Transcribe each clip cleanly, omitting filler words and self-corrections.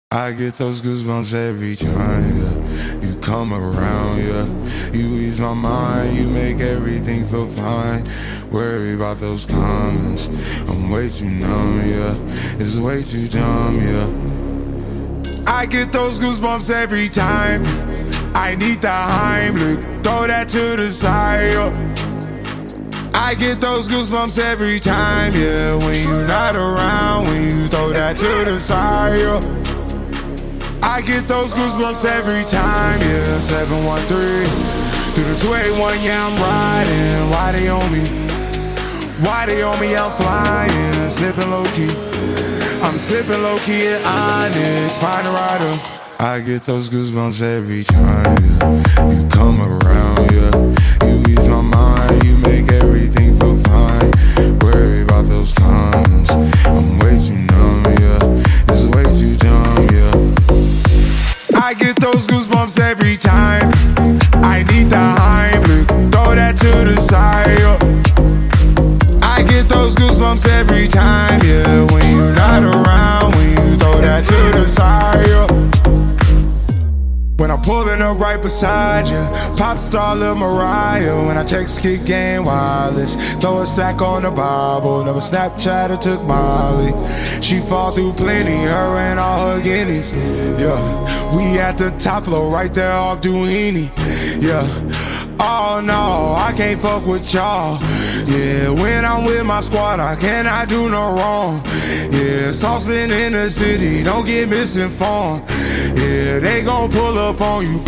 I get those goosebumps every time, yeah. You come around, yeah. You ease my mind, you make everything feel fine. Worry about those comments, I'm way too numb, yeah. It's way too dumb, yeah. I get those goosebumps every time. I need the Heimlich, throw that to the side, yeah. I get those goosebumps every time, yeah. When you're not around, when you throw that to the side, yeah. I get those goosebumps every time, yeah. 713 through the 281, yeah, I'm riding. Why they on me? Why they on me? I'm flying, sipping low key. I'm sipping low key at Onyx, find a rider. I get those goosebumps every time, yeah. You come around, yeah. You ease my mind, you make everything feel fine. Worry about those comments, I'm way too numb, yeah. It's way too dumb, yeah. I get those goosebumps every time. I need the Heimlich, throw that to the side, yeah. I get those goosebumps every time, yeah. When you're not around, when you throw that to the side, yeah. When I'm pulling up right beside you, pop star Lil Mariah. When I text Kick Game Wireless, throw a stack on the Bible. Never Snapchat or took Molly. She fall through plenty, her and all her guineas. Yeah, we at the top floor, right there off Duini. Yeah, oh no, I can't fuck with y'all. Yeah, when I'm with my squad, I cannot do no wrong. Yeah, saucepan in the city, don't get misinformed. Yeah, they gon' pull up on you.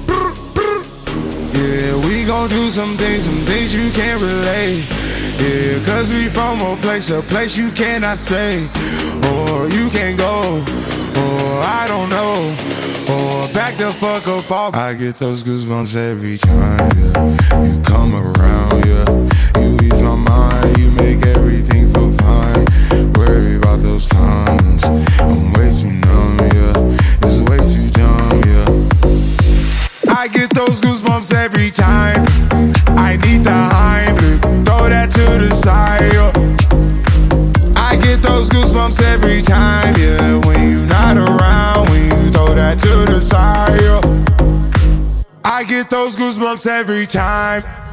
Yeah, we gon' do some things you can't relate. Yeah, cause we from a place you cannot stay. Or you can't go, or I don't know. Or back the fuck up off. I get those goosebumps every time, yeah. You come around, yeah. You ease my mind, you make everything feel fine. Worry about those comments, I'm way too numb, yeah. It's way too dumb, yeah. I get those goosebumps every time. I need the Heimlich, throw that to the side, yeah. I get those goosebumps every time, yeah. When you're not around, when you throw that to the side, yeah. I get those goosebumps every time.